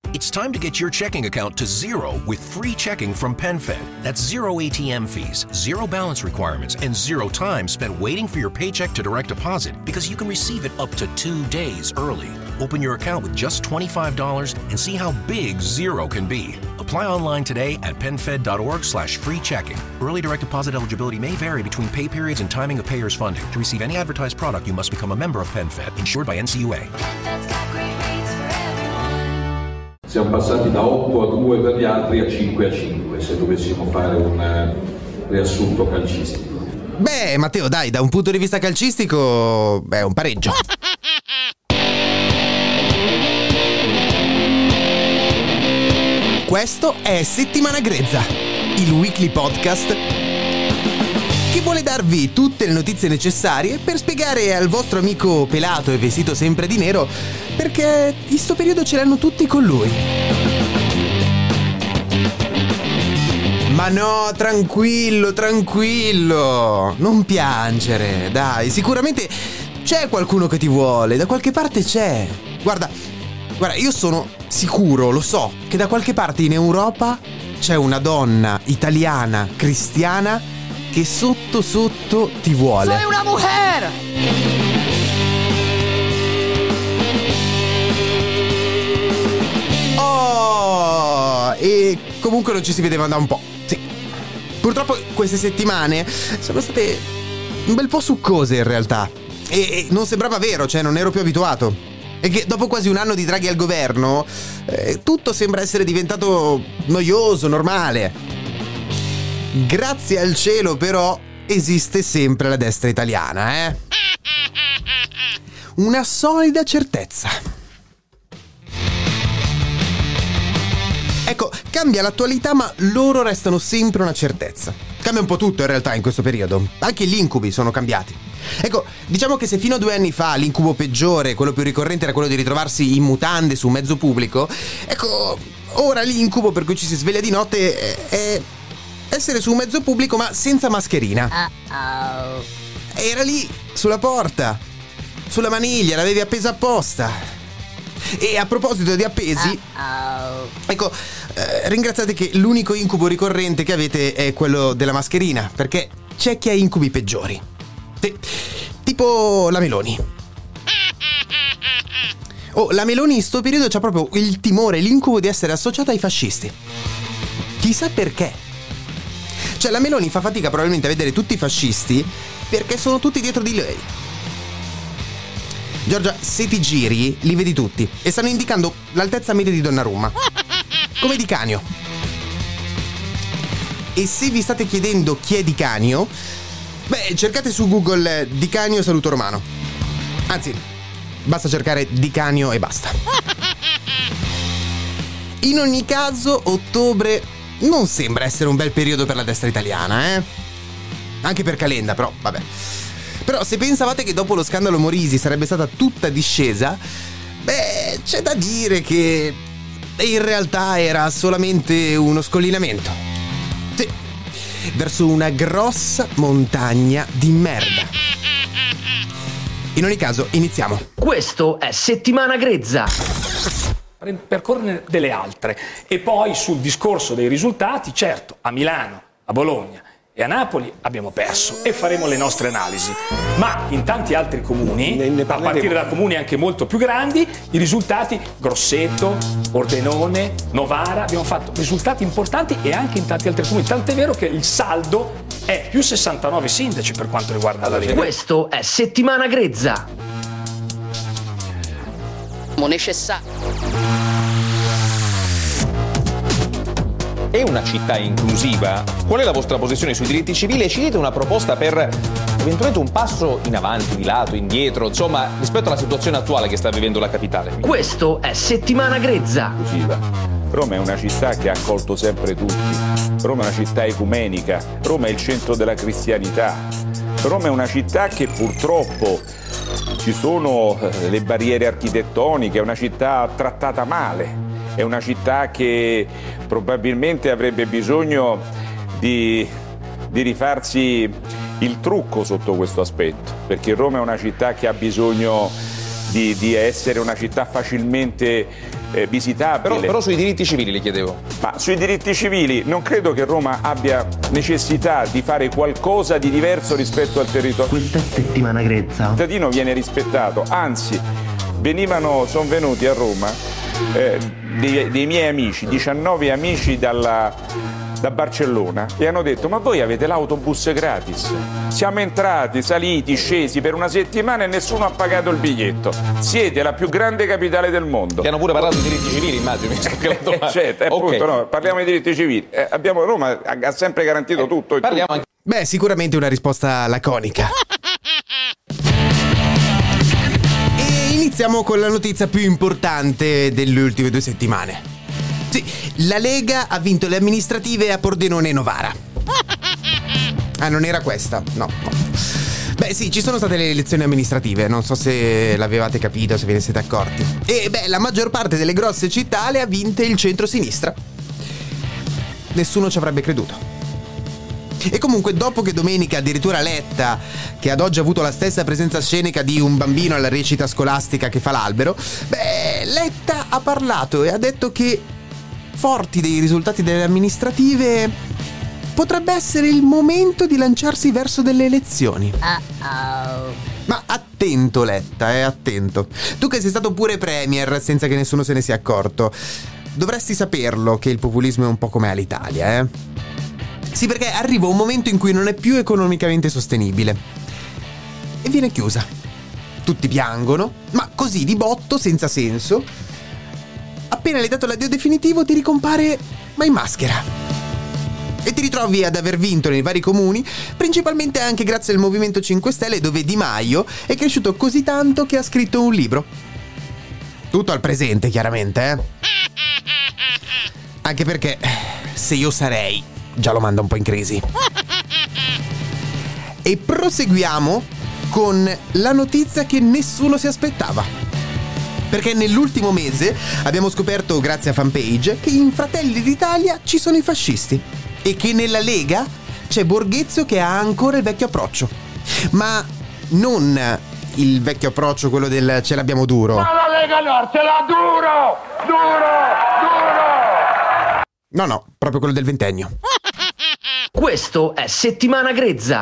It's time to get your checking account to zero with free checking from PenFed. That's zero ATM fees, zero balance requirements, and zero time spent waiting for your paycheck to direct deposit because you can receive it up to 2 days early. Open your account with just $25 and see how big zero can be. Apply online today at PenFed.org/free checking. Early direct deposit eligibility may vary between pay periods and timing of payers' funding. To receive any advertised product, you must become a member of PenFed, insured by NCUA. Siamo passati da 8-2 per gli altri a 5-5, se dovessimo fare un riassunto calcistico. Beh, Matteo, dai, da un punto di vista calcistico, è un pareggio. Questo è Settimana Grezza, il weekly podcast che vuole darvi tutte le notizie necessarie per spiegare al vostro amico pelato e vestito sempre di nero perché in sto periodo ce l'hanno tutti con lui. Ma no, tranquillo, non piangere, dai, sicuramente c'è qualcuno che ti vuole, da qualche parte c'è. Guarda, io sono sicuro, lo so, che da qualche parte in Europa c'è una donna italiana, cristiana, che sotto sotto ti vuole. Soy una mujer! Oh, e comunque non ci si vedeva da un po'. Sì. Purtroppo queste settimane sono state un bel po' succose in realtà. E non sembrava vero, cioè non ero più abituato. E che dopo quasi un anno di Draghi al governo, tutto sembra essere diventato noioso, normale. Grazie al cielo però esiste sempre la destra italiana, eh? Una solida certezza. Ecco, cambia l'attualità ma loro restano sempre una certezza. Cambia un po' tutto in realtà in questo periodo. Anche gli incubi sono cambiati. Ecco, diciamo che se fino a 2 anni fa l'incubo peggiore, quello più ricorrente, era quello di ritrovarsi in mutande su un mezzo pubblico, ecco, ora l'incubo per cui ci si sveglia di notte è essere su un mezzo pubblico ma senza mascherina. Era lì, sulla porta, sulla maniglia, l'avevi appesa apposta. E a proposito di appesi, ecco, ringraziate che l'unico incubo ricorrente che avete è quello della mascherina, perché c'è chi ha incubi peggiori. Sì, tipo la Meloni. Oh, la Meloni in sto periodo c'ha proprio il timore, l'incubo di essere associata ai fascisti. Chissà perché. Cioè la Meloni fa fatica probabilmente a vedere tutti i fascisti perché sono tutti dietro di lei. Giorgia, se ti giri li vedi tutti e stanno indicando l'altezza media di Donnarumma, come Di Canio. E se vi state chiedendo chi è Di Canio, beh, cercate su Google Di Canio saluto romano. Anzi, basta cercare Di Canio e basta. In ogni caso, ottobre non sembra essere un bel periodo per la destra italiana, eh? Anche per Calenda, però, vabbè. Però se pensavate che dopo lo scandalo Morisi sarebbe stata tutta discesa, beh, c'è da dire che in realtà era solamente uno scollinamento. Sì, verso una grossa montagna di merda. In ogni caso, iniziamo. Questo è Settimana Grezza. Percorrere delle altre. E poi sul discorso dei risultati, certo, a Milano, a Bologna e a Napoli abbiamo perso e faremo le nostre analisi, ma in tanti altri comuni, a partire da comuni anche molto più grandi, i risultati, Grosseto, Ordenone, Novara, abbiamo fatto risultati importanti e anche in tanti altri comuni, tant'è vero che il saldo è più 69 sindaci per quanto riguarda la Lega. Questo è Settimana Grezza. Necessario. È una città inclusiva? Qual è la vostra posizione sui diritti civili? E ci dite una proposta per eventualmente un passo in avanti, di lato, indietro, insomma, rispetto alla situazione attuale che sta vivendo la capitale. Questo è Settimana Grezza. Inclusiva. Roma è una città che ha accolto sempre tutti. Roma è una città ecumenica. Roma è il centro della cristianità. Roma è una città che purtroppo ci sono le barriere architettoniche, è una città trattata male. È una città che probabilmente avrebbe bisogno di rifarsi il trucco sotto questo aspetto, perché Roma è una città che ha bisogno di essere una città facilmente visitabile. Però sui diritti civili le chiedevo. Ma sui diritti civili non credo che Roma abbia necessità di fare qualcosa di diverso rispetto al territorio. Questa è settimana grezza. Il cittadino viene rispettato, anzi sono venuti a Roma dei miei amici, 19 amici da Barcellona, e hanno detto: ma voi avete l'autobus gratis? Siamo entrati, saliti, scesi per una settimana e nessuno ha pagato il biglietto. Siete la più grande capitale del mondo. Che hanno pure parlato di diritti civili, immagino. Certo, appunto, no, parliamo di diritti civili. Roma ha sempre garantito tutto. Parliamo anche. Beh, sicuramente una risposta laconica. E iniziamo con la notizia più importante delle ultime 2 settimane. Sì, la Lega ha vinto le amministrative a Pordenone e Novara. Ah, non era questa? No. Beh sì, ci sono state le elezioni amministrative, non so se l'avevate capito, se ve ne siete accorti. E la maggior parte delle grosse città le ha vinte il centro-sinistra. Nessuno ci avrebbe creduto. E comunque, dopo che domenica addirittura Letta, che ad oggi ha avuto la stessa presenza scenica di un bambino alla recita scolastica che fa l'albero, Letta ha parlato e ha detto che, forti dei risultati delle amministrative, potrebbe essere il momento di lanciarsi verso delle elezioni. Ma attento Letta, attento. Tu che sei stato pure premier senza che nessuno se ne sia accorto, dovresti saperlo che il populismo è un po' come all'Italia, Sì, perché arriva un momento in cui non è più economicamente sostenibile e viene chiusa. Tutti piangono, ma così di botto, senza senso, appena le hai dato l'addio definitivo ti ricompare, ma in maschera. E ti ritrovi ad aver vinto nei vari comuni, principalmente anche grazie al Movimento 5 Stelle, dove Di Maio è cresciuto così tanto che ha scritto un libro. Tutto al presente, chiaramente, Anche perché, se io sarei, già lo manda un po' in crisi. E proseguiamo con la notizia che nessuno si aspettava. Perché nell'ultimo mese abbiamo scoperto, grazie a Fanpage, che in Fratelli d'Italia ci sono i fascisti e che nella Lega c'è Borghezio che ha ancora il vecchio approccio. Ma non il vecchio approccio, quello del ce l'abbiamo duro. Ma la Lega Nord ce l'ha duro! No, proprio quello del ventennio. Questo è Settimana Grezza.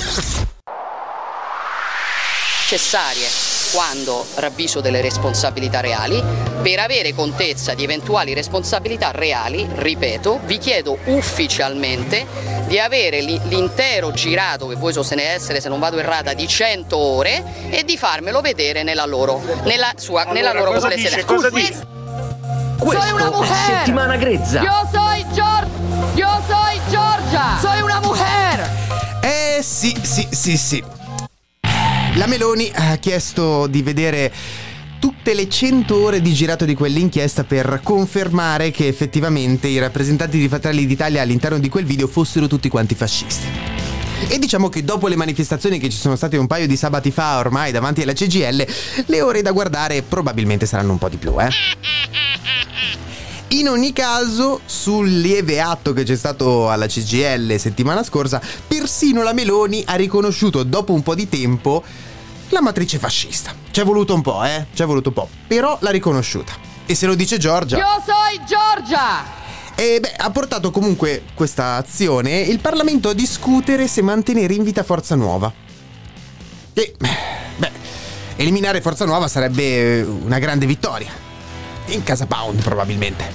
Necessarie quando ravviso delle responsabilità reali. Per avere contezza di eventuali responsabilità reali, ripeto, vi chiedo ufficialmente di avere l'intero girato, che voi sostenete essere, se non vado errata, di 100 ore, e di farmelo vedere nella loro cosa dice? Questo è Settimana Grezza. Io soy Giorgia. Soy una mujer. Sì. La Meloni ha chiesto di vedere tutte le 100 ore di girato di quell'inchiesta per confermare che effettivamente i rappresentanti di Fratelli d'Italia all'interno di quel video fossero tutti quanti fascisti. E diciamo che dopo le manifestazioni che ci sono state un paio di sabati fa ormai davanti alla CGIL, le ore da guardare probabilmente saranno un po' di più, In ogni caso, sul lieve atto che c'è stato alla CGIL settimana scorsa, persino la Meloni ha riconosciuto dopo un po' di tempo la matrice fascista. Ci è voluto un po', però l'ha riconosciuta. E se lo dice Giorgia. Io soy Giorgia. E ha portato comunque questa azione il Parlamento a discutere se mantenere in vita Forza Nuova. E eliminare Forza Nuova sarebbe una grande vittoria. In casa Pound probabilmente.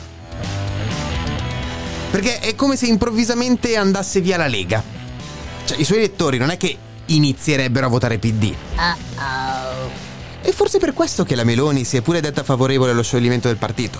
Perché è come se improvvisamente andasse via la Lega. Cioè, i suoi elettori non è che inizierebbero a votare PD. E forse per questo che la Meloni si è pure detta favorevole allo scioglimento del partito.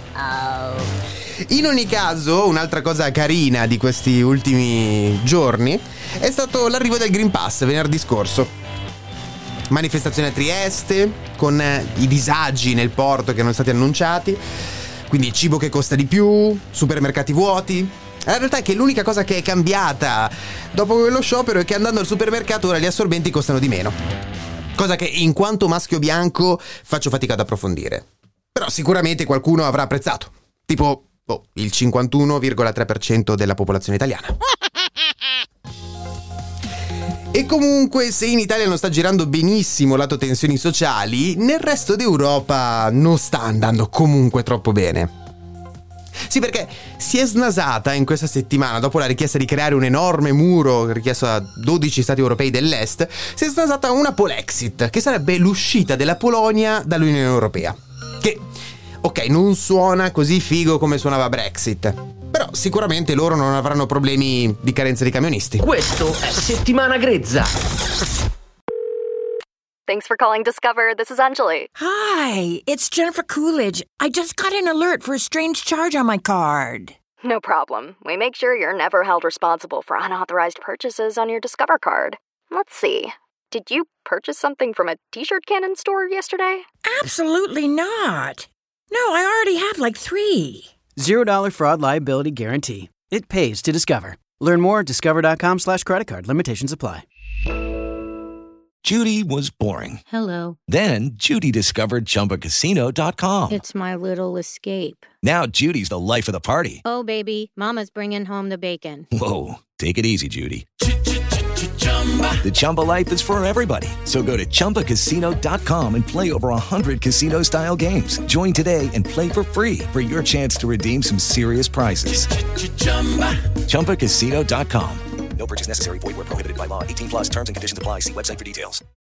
In ogni caso, un'altra cosa carina di questi ultimi giorni è stato l'arrivo del Green Pass venerdì scorso. Manifestazione a Trieste, con i disagi nel porto che erano stati annunciati, quindi cibo che costa di più, supermercati vuoti. La realtà è che l'unica cosa che è cambiata dopo quello sciopero è che andando al supermercato ora gli assorbenti costano di meno. Cosa che in quanto maschio bianco faccio fatica ad approfondire. Però sicuramente qualcuno avrà apprezzato. Tipo il 51,3% della popolazione italiana. E comunque, se in Italia non sta girando benissimo lato tensioni sociali, nel resto d'Europa non sta andando comunque troppo bene. Sì, perché si è snasata in questa settimana, dopo la richiesta di creare un enorme muro richiesto a 12 stati europei dell'Est, si è snasata una Polexit, che sarebbe l'uscita della Polonia dall'Unione Europea. Che, ok, non suona così figo come suonava Brexit, però sicuramente loro non avranno problemi di carenza di camionisti. Questo è Settimana Grezza. Thanks for calling Discover. This is Anjali. Hi, it's Jennifer Coolidge. I just got an alert for a strange charge on my card. No problem. We make sure you're never held responsible for unauthorized purchases on your Discover card. Let's see. Did you purchase something from a t-shirt cannon store yesterday? Absolutely not. No, I already have like 3. $0 fraud liability guarantee. It pays to Discover. Learn more at discover.com/credit card. Limitations apply. Judy was boring. Hello. Then Judy discovered ChumbaCasino.com. It's my little escape. Now Judy's the life of the party. Oh, baby, mama's bringing home the bacon. Whoa, take it easy, Judy. The Chumba life is for everybody. So go to ChumbaCasino.com and play over 100 casino-style games. Join today and play for free for your chance to redeem some serious prizes. ChumbaCasino.com. No purchase necessary. Void where prohibited by law. 18+ terms and conditions apply. See website for details.